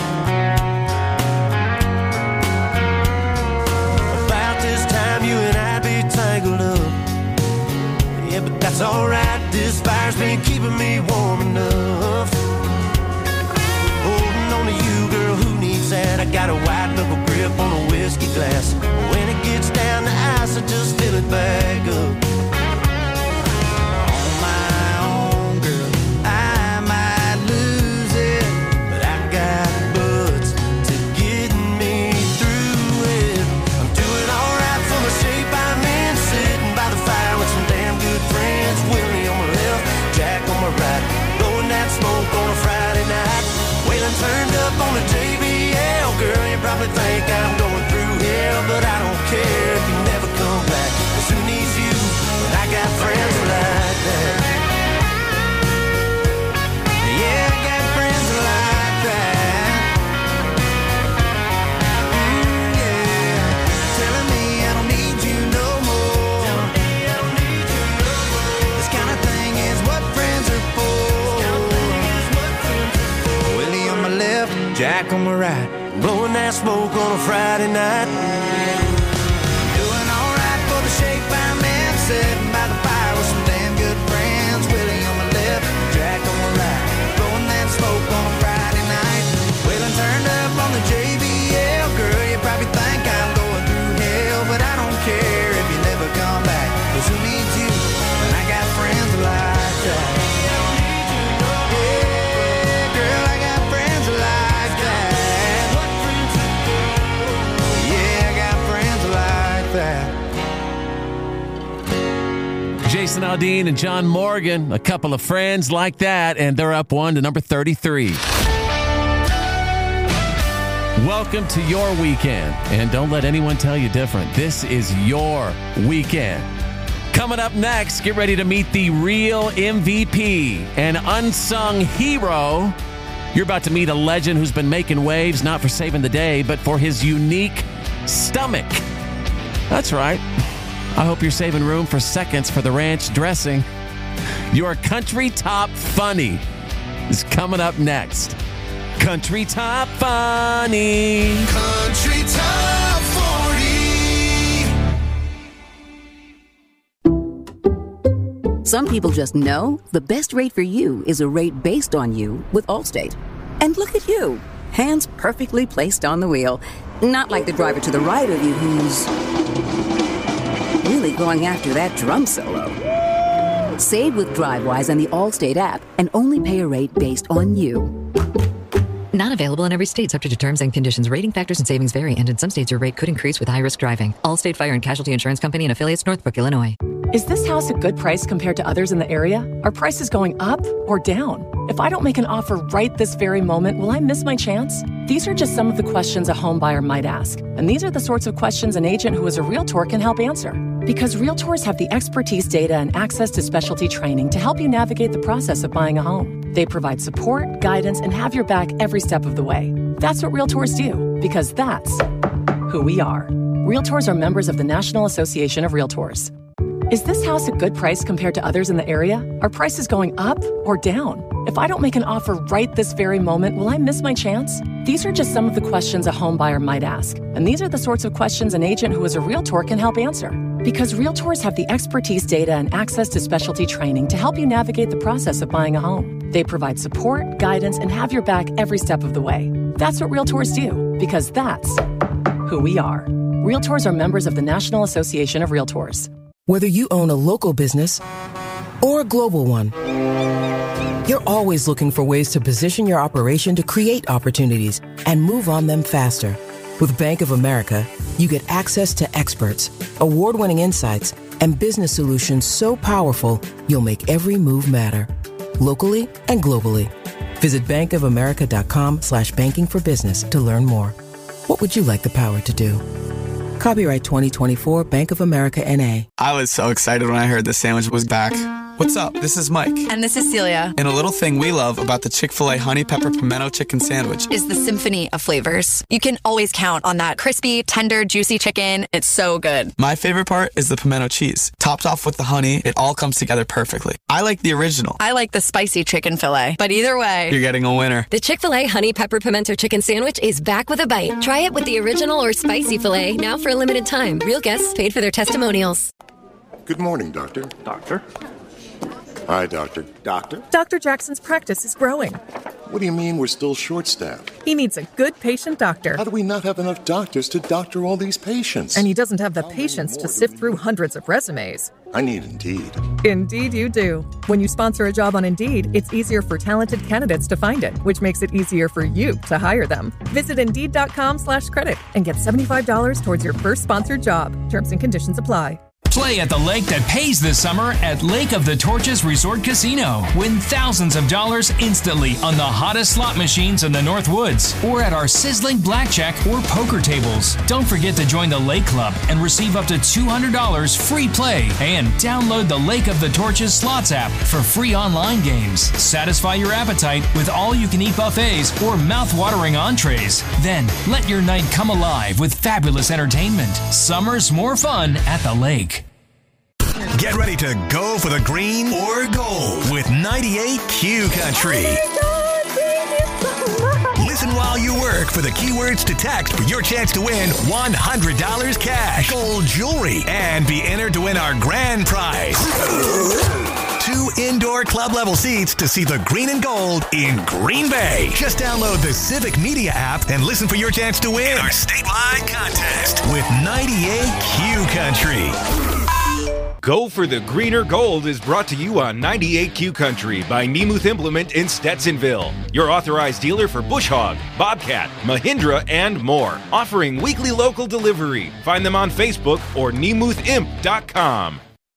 S24: About this time you and I'd be tangled up, yeah, but that's alright, this fire's been keeping me warm enough. Holding on to you, girl, who needs that? I got a white knuckle grip on a whiskey glass. When it gets down to ice, I just fill it back up. On my own, girl, I might lose it, but I got buds to get me through it. I'm doing alright for the shape I'm in, sitting by the fire with some damn good friends. Willie on my left, Jack on my right, blowing that smoke on a Friday night. Wheeling turned up on the JBL, girl, you probably think I'm going through hell, but I don't care if you never come back, 'cause who needs you when I got friends like that? Yeah, I got friends like that. Yeah, telling me I don't need you no more. This kind of thing is what friends are for. Willie on my left, Jack on my right, blowing that smoke on a Friday night. Doing alright for the shape I'm in, sitting by the fire with some damn good friends. Willie on my left, Jack on my right, blowing that smoke on a Friday night. Wheeling turned up on the JBL, girl, you probably think I'm going through hell, but I don't care if you never come back, 'cause who needs you when I got friends like that? Yeah, girl, I got friends like that. Yeah, I got friends like that.
S7: Jason Aldean and John Morgan, a couple of friends like that, and they're up 1 to number 33. Welcome to your weekend, and don't let anyone tell you different. This is your weekend. Coming up next, get ready to meet the real MVP, an unsung hero. You're about to meet a legend who's been making waves, not for saving the day, but for his unique stomach. That's right. I hope you're saving room for seconds for the ranch dressing. Your Country Top Funny is coming up next. Country Top Funny.
S3: Country Top 40.
S4: Some people just know the best rate for you is a rate based on you with Allstate. And look at you, hands perfectly placed on the wheel. Not like the driver to the right of you who's really going after that drum solo. Save with DriveWise and the Allstate app and only pay a rate based on you.
S8: Not available in every state, subject to terms and conditions. Rating factors and savings vary, and in some states your rate could increase with high-risk driving. Allstate Fire and Casualty Insurance Company and affiliates, Northbrook, Illinois.
S10: Is this house a good price compared to others in the area? Are prices going up or down? If I don't make an offer right this very moment, will I miss my chance? These are just some of the questions a home buyer might ask. And these are the sorts of questions an agent who is a Realtor can help answer. Because Realtors have the expertise, data, and access to specialty training to help you navigate the process of buying a home. They provide support, guidance, and have your back every step of the way. That's what Realtors do, because that's who we are. Realtors are members of the National Association of Realtors. Is this house a good price compared to others in the area? Are prices going up or down? If I don't make an offer right this very moment, will I miss my chance? These are just some of the questions a home buyer might ask. And these are the sorts of questions an agent who is a Realtor can help answer. Because Realtors have the expertise, data, and access to specialty training to help you navigate the process of buying a home. They provide support, guidance, and have your back every step of the way. That's what Realtors do, because that's who we are. Realtors are members of the National Association of Realtors.
S25: Whether you own a local business or a global one, you're always looking for ways to position your operation to create opportunities and move on them faster. With Bank of America, you get access to experts, award-winning insights, and business solutions so powerful, you'll make every move matter. Locally and globally. Visit bankofamerica.com/banking for business to learn more. What would you like the power to do? Copyright 2024 Bank of America N.A.
S26: I was so excited when I heard the sandwich was back. What's up? This is Mike.
S27: And this is Celia.
S26: And a little thing we love about the Chick-fil-A Honey Pepper Pimento Chicken Sandwich
S27: is the symphony of flavors. You can always count on that crispy, tender, juicy chicken. It's so good.
S26: My favorite part is the pimento cheese. Topped off with the honey, it all comes together perfectly. I like the original.
S27: I like the spicy chicken fillet. But either way,
S26: you're getting a winner.
S28: The Chick-fil-A Honey Pepper Pimento Chicken Sandwich is back with a bite. Try it with the original or spicy filet now for a limited time. Real guests paid for their testimonials.
S29: Good morning, Doctor.
S30: Doctor?
S29: Hi, Doctor.
S30: Doctor? Dr. Jackson's practice is growing.
S29: What do you mean we're still short-staffed?
S30: He needs a good patient doctor.
S29: How do we not have enough doctors to doctor all these patients?
S30: And he doesn't have the patience to sift through hundreds of resumes.
S29: I need Indeed.
S30: Indeed you do. When you sponsor a job on Indeed, it's easier for talented candidates to find it, which makes it easier for you to hire them. Visit Indeed.com/credit and get $75 towards your first sponsored job. Terms and conditions apply.
S31: Play at the lake that pays this summer at Lake of the Torches Resort Casino. Win thousands of dollars instantly on the hottest slot machines in the North Woods or at our sizzling blackjack or poker tables. Don't forget to join the Lake Club and receive up to $200 free play and download the Lake of the Torches Slots app for free online games. Satisfy your appetite with all-you-can-eat buffets or mouth-watering entrees. Then let your night come alive with fabulous entertainment. Summer's more fun at the lake.
S32: Get ready to go for the green or gold with 98Q Country. Listen while you work for the keywords to text for your chance to win $100 cash, gold jewelry, and be entered to win our grand prize. 2 indoor club level seats to see the green and gold in Green Bay. Just download the Civic Media app and listen for your chance to win our statewide contest with 98Q Country.
S33: Go for the Greener Gold is brought to you on 98Q Country by Nemuth Implement in Stetsonville, your authorized dealer for Bush Hog, Bobcat, Mahindra, and more. Offering weekly local delivery. Find them on Facebook or nemuthimp.com.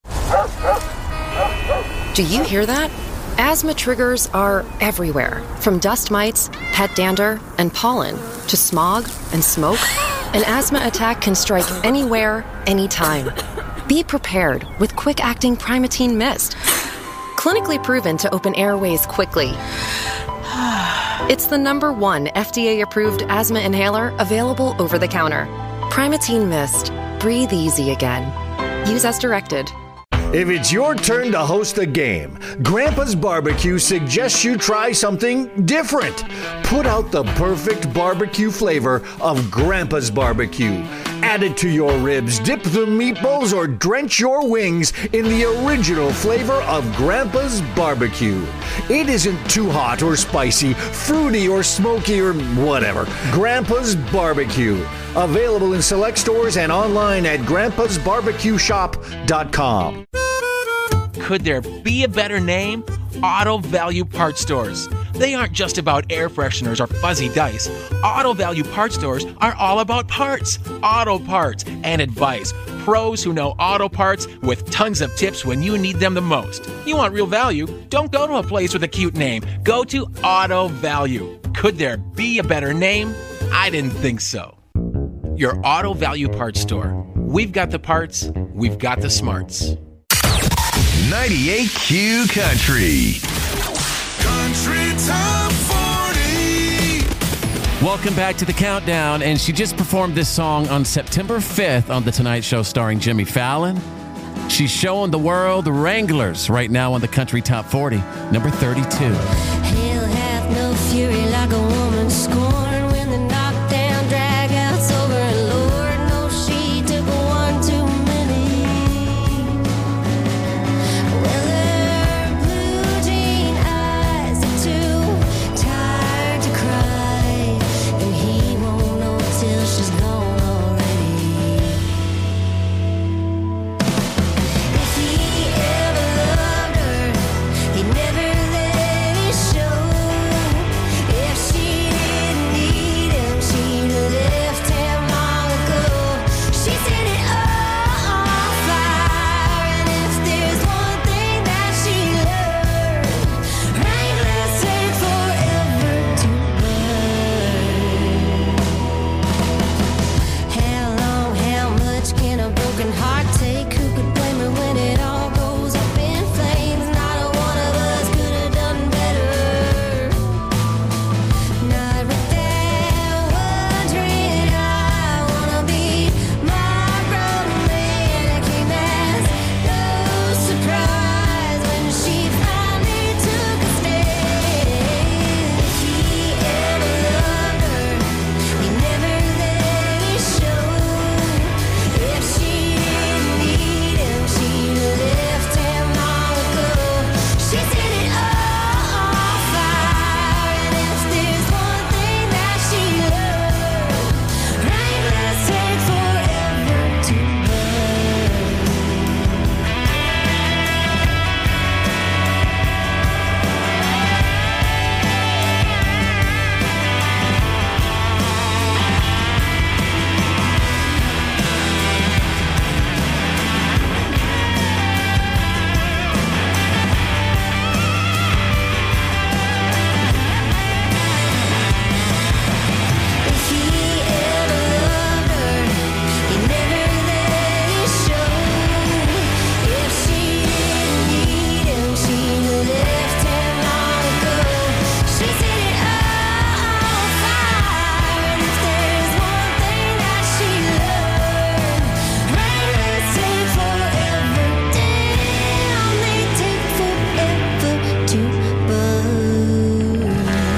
S34: Do you hear that? Asthma triggers are everywhere, from dust mites, pet dander, and pollen, to smog and smoke. An asthma attack can strike anywhere, anytime. Be prepared with quick-acting Primatene Mist. Clinically proven to open airways quickly. It's the #1 FDA-approved asthma inhaler available over the counter. Primatene Mist. Breathe easy again. Use as directed.
S5: If it's your turn to host a game, Grandpa's Barbecue suggests you try something different. Put out the perfect barbecue flavor of Grandpa's Barbecue. Add it to your ribs, dip the meatballs, or drench your wings in the original flavor of Grandpa's Barbecue. It isn't too hot or spicy, fruity or smoky or whatever. Grandpa's Barbecue. Available in select stores and online at grandpasbarbecueshop.com.
S6: Could there be a better name? Auto Value Parts Stores. They aren't just about air fresheners or fuzzy dice. Auto Value Parts Stores are all about parts, auto parts, and advice. Pros who know auto parts with tons of tips when you need them the most. You want real value? Don't go to a place with a cute name. Go to Auto Value. Could there be a better name? I didn't think so. Your Auto Value Parts Store. We've got the parts, we've got the smarts.
S32: 98Q Country.
S3: Country Top 40.
S7: Welcome back to the Countdown, and she just performed this song on September 5th on The Tonight Show starring Jimmy Fallon. She's showing the world the Wranglers right now on the Country Top 40, number 32.
S1: Hell hath no fury like a woman scorned when the knockdown drag-out's over, and Lord knows she took one too many. Well, her blue jean eyes are too tired to cry, and he won't know till she's gone already. If he ever loved her, he never let it show. If she didn't need him, she'd have left him long ago. She set it all on fire, and if there's one thing that she learned, Wranglers take forever to burn. How long, how much can a broken heart take? Who could blame her when it all goes up in flames? Not a one of us could have done better. Not without wondering, I wanna be Margot Mannequin. That's no surprise when she finally took a stand. If he ever loved her, he never let it show. If she didn't need him, she'd have left him long ago. She set it all on fire, and if there's one thing that she learned, Wranglers take forever to If he ever loved her, he never let it show. If she didn't need him, she'd have left him long ago. She set it all on fire, and if there's one thing that she learned, Wranglers take forever. Damn, they take forever to burn.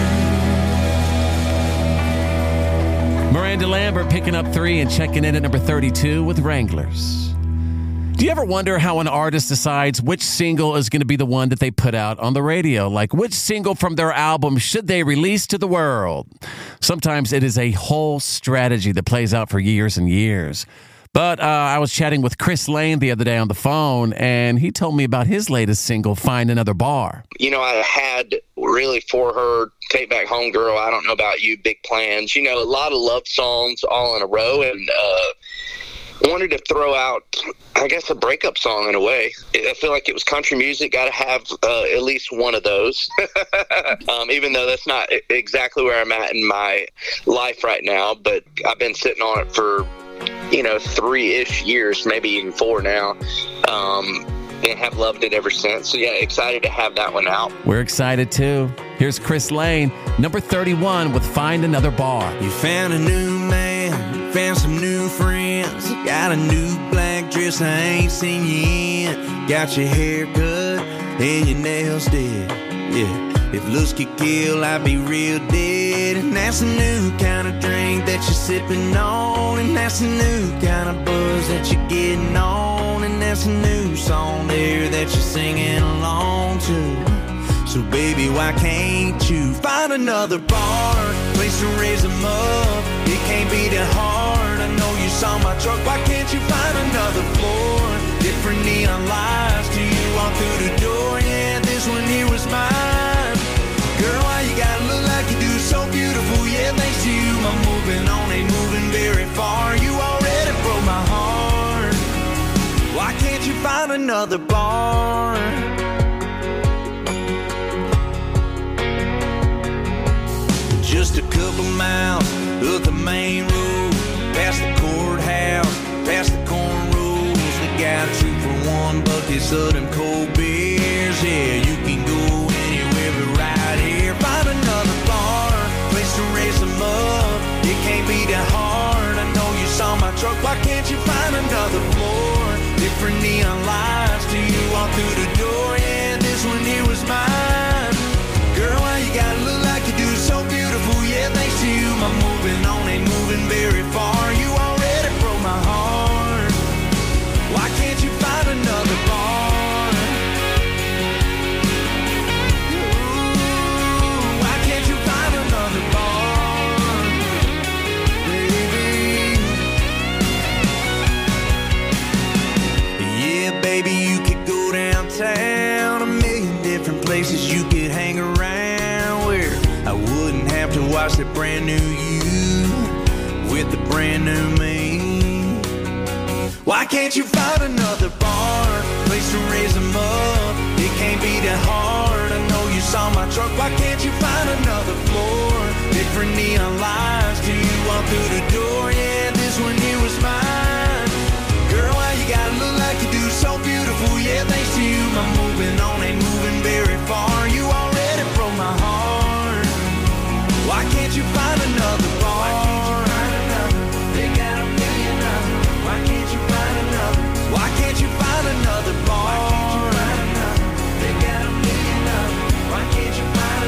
S7: Miranda Lambert picking up 3 and checking in at number 32 with Wranglers. Do you ever wonder how an artist decides which single is going to be the one that they put out on the radio? Like, which single from their album should they release to the world? Sometimes it is a whole strategy that plays out for years and years. But I was chatting with Chris Lane the other day on the phone, and he told me about his latest single, Find Another Bar.
S12: You know, I had really for her, Take Back Home Girl, I Don't Know About You, Big Plans, you know, a lot of love songs all in a row, and wanted to throw out, I guess, a breakup song in a way. I feel like it was country music, got to have at least one of those, even though that's not exactly where I'm at in my life right now, but I've been sitting on it for, you know, 3-ish years, maybe even 4 now, and have loved it ever since. So yeah, excited to have that one out.
S7: We're excited too. Here's Chris Lane, number 31 with Find Another Bar.
S9: You found a new man, found some new friends, got Got a new black dress I ain't seen you in. Got your hair cut and your nails did. Yeah. If looks could kill, I'd be real dead. And that's a new kind of drink that you're sipping on. And that's a new kind of buzz that you're getting on. And that's a new song there that you're singing along to. So baby, why can't you find another bar, place to raise them up? It can't be that hard. I know you saw my truck. Why can't you find another floor? Different neon lights till you walk through the door. Yeah, this one here was mine. Girl, why you gotta look like you do? So beautiful, yeah, thanks to you. My moving on ain't moving very far. You already broke my heart. Why can't you find another bar? Just a couple miles up the main road, past the courthouse, past the cornrows. We got a 2-for-1 buckets of them cold beers. Yeah, you can go anywhere but right here. Find another bar, place to raise them up. It can't be that hard. I know you saw my truck. Why can't you find another floor? Different neon lights till you walk through the door. Yeah, this one here was mine. Girl, why you gotta look like you do? So beautiful, yeah, thanks to you. My moving on ain't moving very far. You already broke my heart. Why can't you find another bar? Ooh, why can't you find another bar, baby? Yeah, baby, you could go downtown, a million different places you could hang around, where I wouldn't have to watch the brand new you with the brand new me. Why can't you find another bar, place to raise them up? It can't be that hard. I know you saw my truck. Why can't you find another floor? Different neon lights till you walk through the door. Yeah, this one here was mine. Girl, why you gotta look like you do? So beautiful, yeah, thanks to you. My moving on ain't moving very far. You already broke my heart. Why can't you find another bar? Why can't you find another? They got a million of them. Why can't you find another? Why can't you find another bar? Why can't you find another? They got a million of them. Why can't you find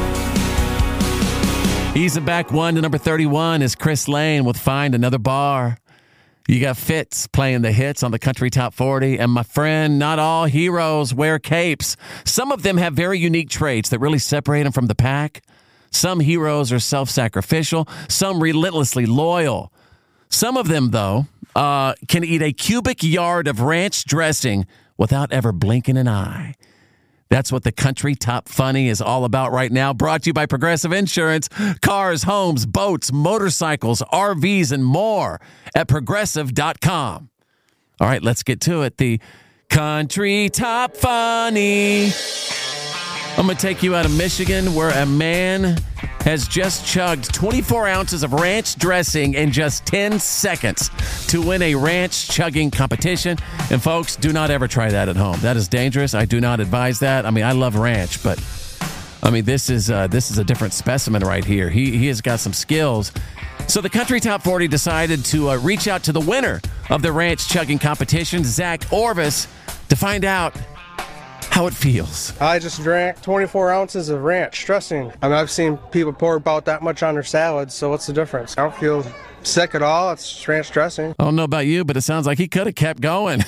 S9: another?
S7: Easing back one to number 31 is Chris Lane with Find Another Bar. You got Fitz playing the hits on the Country Top 40. And my friend, not all heroes wear capes. Some of them have very unique traits that really separate them from the pack. Some heroes are self-sacrificial. Some relentlessly loyal. Some of them, though, can eat a cubic yard of ranch dressing without ever blinking an eye. That's what the Country Top Funny is all about right now. Brought to you by Progressive Insurance. Cars, homes, boats, motorcycles, RVs, and more at Progressive.com. All right, let's get to it. The Country Top Funny. I'm going to take you out of Michigan, where a man has just chugged 24 ounces of ranch dressing in just 10 seconds to win a ranch chugging competition. And folks, do not ever try that at home. That is dangerous. I do not advise that. I mean, I love ranch, but I mean, this is a different specimen right here. He has got some skills. So the Country Top 40 decided to reach out to the winner of the ranch chugging competition, Zach Orvis, to find out how it feels.
S2: I just drank 24 ounces of ranch dressing. I mean, I've seen people pour about that much on their salads, so what's the difference? I don't feel sick at all. It's just ranch dressing.
S7: I don't know about you, but it sounds like he could have kept going.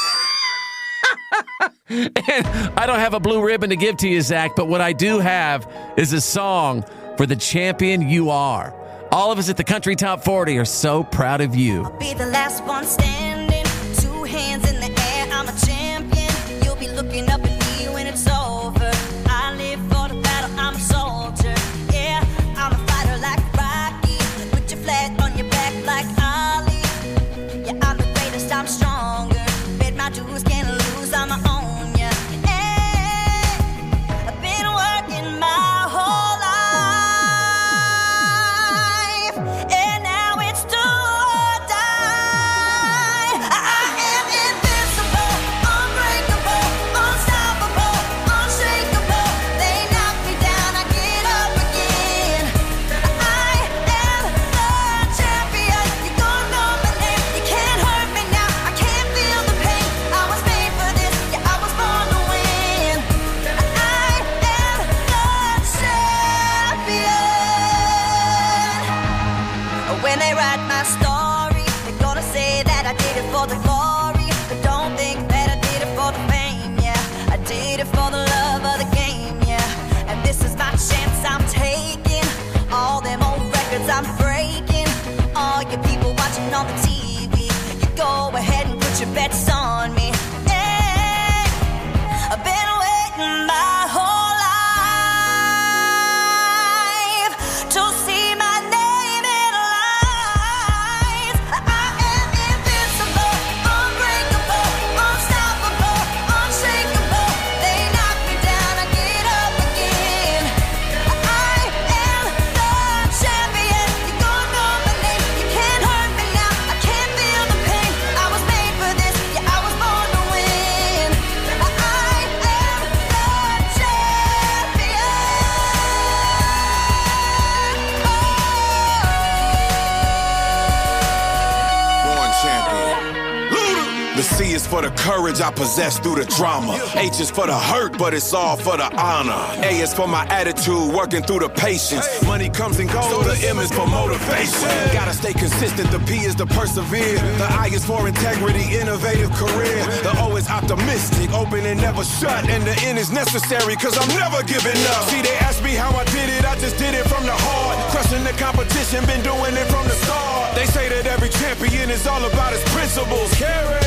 S7: And I don't have a blue ribbon to give to you, Zach, but what I do have is a song for the champion you are. All of us at the Country Top 40 are so proud of you.
S1: I'll be the last one standing, 2 hands in the air, I'm a champion. You'll be looking up at me when it's over. I live for the battle, I'm a soldier. Yeah, I'm a fighter like Rocky. Put your flag on your back like Ali. Yeah, I'm the greatest, I'm stronger. Bet my dues, can't lose, I'm my own. Yeah, hey, I've been working my whole life, and now it's do or die. watching on the TV. You go ahead and put your bets on me. Hey, I've been waiting my whole life to see my name in lights. I am invincible, unbreakable, unstoppable, unshakable. They knock me down, I get up again. I am the champion. You're gonna know my name. You can't hurt me now. I can't feel the pain. I was made for this. Yeah, I was born to win. I am the champion.
S3: Born champion. The C is for the courage I possess through the drama. H is for the hurt, but it's all for the honor. A is for my attitude, working through the patience. Money comes and goes, so the M is for motivation. Gotta stay consistent, the P is to persevere. The I is for integrity, innovative career. The O is optimistic, open and never shut. And the N is necessary, cause I'm never giving up. See, they asked me how I did it, I just did it from the heart. Crushing the competition, been doing it from the start. They say that every champion is all about his principles. Carry